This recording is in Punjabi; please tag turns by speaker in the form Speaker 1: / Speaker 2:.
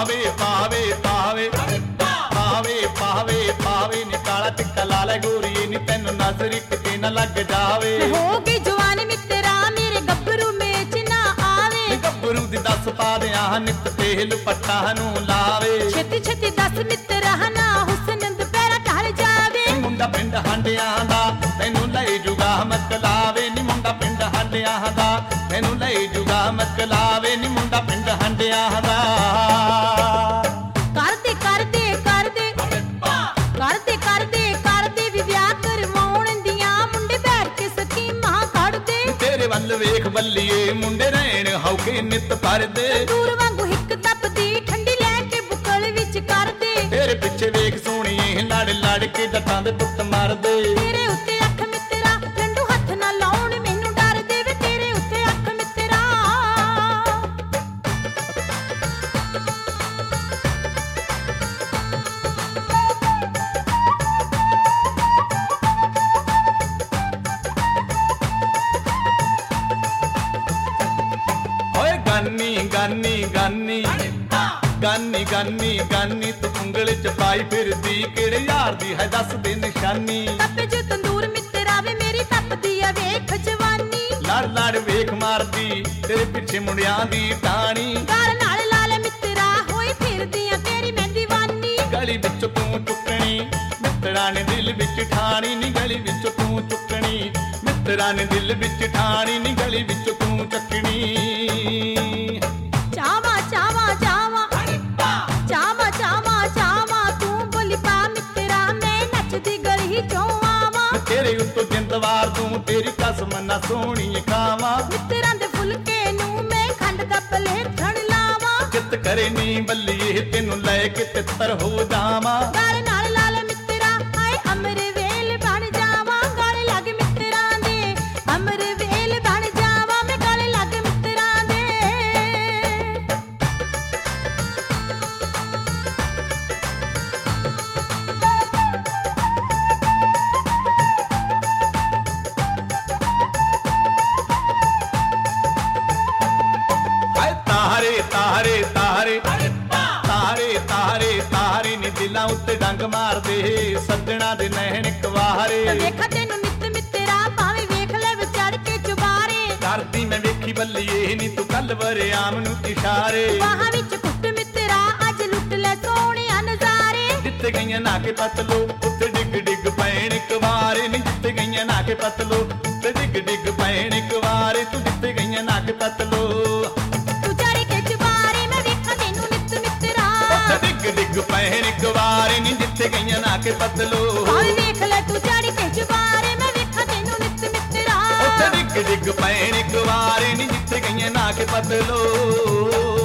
Speaker 1: पावे पावे पावे पावे पावे पावे नी काला टिक्का ला ले गोरीए नी तैनू नजर किते ना लग जावे
Speaker 2: हो गई जवान मित्रा मेरे गब्बरू में च ना आवे
Speaker 1: गब्बरू दी दस पा दियां नित तेल पट्टा नू लावे
Speaker 2: छेती छेती दस मित्रा ना हुसन दुपहरा टल जावे
Speaker 1: मुंडा पिंड हांडियां दा तैनू ले जुगा मकलावे नी मुंडा पिंड हांडियां दा तैनू ले जुगा मकलावे नी मुंडा पिंड हांडियां दा
Speaker 2: करदे करदे करदे करदे करदे करदे भी विआह करवाउण दियां मुंडे बैठ के स्कीमां कढदे
Speaker 1: तेरे वल वेख बल्लीए मुंडे रहण हौके नित परदे
Speaker 2: दूर वांगू हिक तपदी ठंडी लै के बुकल विच करदे
Speaker 1: तेरे पिछे वेख सोहणीए लड़ लड़ के जटां दे पुੱਤ मारदे
Speaker 2: तेरे उत्ते अख मित्रा रंडू हੱਥ ना लाउण मैनू डर दे वे तेरे उत्ते अख मित्रा
Speaker 1: ਓਏ ਗਾਨੀ ਗਾਨੀ ਗਾਨੀ ਗਾਨੀ ਗਾਨੀ ਗਾਨੀ ਤੂੰ ਉਂਗਲ ਚ ਪਾਈ ਫਿਰਦੀ ਕਿਹੜੇ ਯਾਰ ਦੀ ਹੈ ਦੱਸ ਦੇ ਨਿਸ਼ਾਨੀ
Speaker 2: ਤਪੇ ਜੋ ਤੰਦੂਰ ਮਿੱਤਰਾ ਵੇ ਮੇਰੀ ਤਪਦੀ ਆ ਵੇਖ ਜਵਾਨੀ
Speaker 1: ਲੜ ਲੜ ਵੇਖ ਮਾਰਦੀ ਤੇਰੇ ਪਿੱਛੇ ਮੁੰਡਿਆਂ ਦੀ ਟਾਣੀ
Speaker 2: ਗਾਲ ਨਾਲ ਲਾਲ ਮਿੱਤਰਾ ਹੋਈ ਫਿਰਦੀ ਆ ਤੇਰੀ ਮੈਂ ਦੀਵਾਨੀ
Speaker 1: ਗਲੀ ਵਿੱਚ ਤੂੰ ਚੁੱਕਣੀ ਮਿੱਤਰਾਂ ਨੇ ਦਿਲ ਵਿੱਚ ਠਾਣੀ ਨੀ ਗਲੀ ਵਿੱਚ ਤੂੰ ਚੁੱਕਣੀ ਮਿੱਤਰਾਂ ਨੇ ਦਿਲ ਵਿੱਚ ਠਾਣੀ ਨੀ ਗਲੀ ਵਿੱਚ ਤੂੰ ਚੱਕਣੀ
Speaker 2: ਚਾਵਾ ਚਾਵਾ ਚਾਵਾ ਚਾਵਾ ਚਾਵਾ ਚਾਵਾ ਤੂੰ ਬੋਲੀ ਪਾ ਮਿੱਤਰਾ ਮੈਂ ਨੱਚਦੀ ਗਲੀ ਚੋਂ ਆਵਾਂ
Speaker 1: ਤੇਰੇ ਉੱਤੋਂ ਜਿੰਦਵਾਰ ਤੂੰ ਤੇਰੀ ਕਸਮ ਨਾ ਸੋਹਣੀ ਖਾਵਾਂ
Speaker 2: ਮਿੱਤਰਾਂ ਦੇ ਫੁਲਕੇ ਨੂੰ ਮੈਂ ਖੰਡ ਦਾ ਪਲੇਠਣ ਲਾਵਾਂ
Speaker 1: ਚਿੱਤ ਕਰੇ ਨੀ ਬੱਲੀਏ ਤੈਨੂੰ ਲੈ ਕੇ ਤਿੱਤਰ ਹੋ ਜਾਵਾਂ
Speaker 2: ਗਾਲ ਨਾਲ ਲਾਲ ਮਿੱਤਰਾ ਆਏ ਅਮਰ ਵੇਲ ਬਣ ਜਾਵਾਂ ਗਾਲ ਲੱਗ ਮਿੱਤਰਾਂ ਦੇ ਅਮਰ ਵੇਲ ਬਣ ਜਾਵਾਂ ਮੈਂ ਗਾਲ ਲੱਗ ਮਿੱਤਰਾਂ ਦੇ
Speaker 1: ਹਾਏ ਤਾਰੇ ਤਾਰੇ ਤਾਰੇ ਤਾਰੇ ਤਾਰੇ ਤਾਰੇ ਨੀ ਦਿਲਾਂ ਉੱਤੇ ਡੰਗ ਮਾਰਦੇ ਸੱਜਣਾ ਦੇ ਨੈਣ ਕਵਾਰੇ
Speaker 2: ਵੇਖਾ ਤੈਨੂੰ ਨਿੱਤ ਮਿੱਤਰਾ ਭਾਵੇਂ ਵੇਖ ਲੈ ਵਿਚੜ ਕੇ ਚੁਬਾਰੇ
Speaker 1: ਕਰਦੀ ਮੈਂ ਵੇਖੀ ਬੱਲੀਏ ਨੀ ਤੂੰ ਕੱਲ ਵਰਿਆਮ ਨੂੰ ਇਸ਼ਾਰੇ
Speaker 2: ਬਾਹਾਂ ਵਿੱਚ ਕੁੱਟ ਮਿੱਤਰਾ ਅੱਜ ਲੁੱਟ ਲੈ ਸੋਹਣਿਆ ਨਜ਼ਾਰੇ
Speaker 1: ਜਿੱਥੇ ਗਈਆਂ ਨਾ ਕੇ ਪਤਲੋ ਉੱਤੇ ਡਿੱਗ ਡਿੱਗ ਪੈਣ ਕਵਾਰੇ ਨੀ ਜਿੱਥੇ ਗਈਆਂ ਨਾ ਕੇ ਪਤਲੋ ਉੱਤੇ ਡਿੱਗ ਡਿੱਗ ਪੈਣ ਕਵਾਰੇ ਤੂੰ ਜਿੱਥੇ ਗਈਆਂ ਨਾ ਕੇ ਪਤਲੋ
Speaker 2: ਤੂੰ ਚੜ ਕੇ ਚੁਬਾਰੇ ਮੈਂ ਵੇਖਾਂ ਤੈਨੂੰ ਨਿੱਤ ਮਿੱਤਰਾ
Speaker 1: ਡਿੱਗ ਡਿੱਗ ਪੈਣ ਕਵਾਰੇ ਨੀ ਜਿੱਥੇ ਗਈਆਂ ਨਾ ਕੇ ਪਤਲੋ
Speaker 2: ਭਾਵੇਂ ਵੇਖ ਲੈ ਤੂੰ ਚੜ ਕੇ ਚੁਬਾਰੇ ਮੈਂ ਵੇਖਾਂ ਤੈਨੂੰ ਨਿੱਤ ਮਿੱਤਰਾ
Speaker 1: ਉੱਥੇ ਡਿੱਗ ਡਿੱਗ ਪੈਣ ਕਵਾਰੇ ਨੀ ਜਿੱਥੇ ਗਈਆਂ ਨਾ ਕੇ ਪਤਲੋ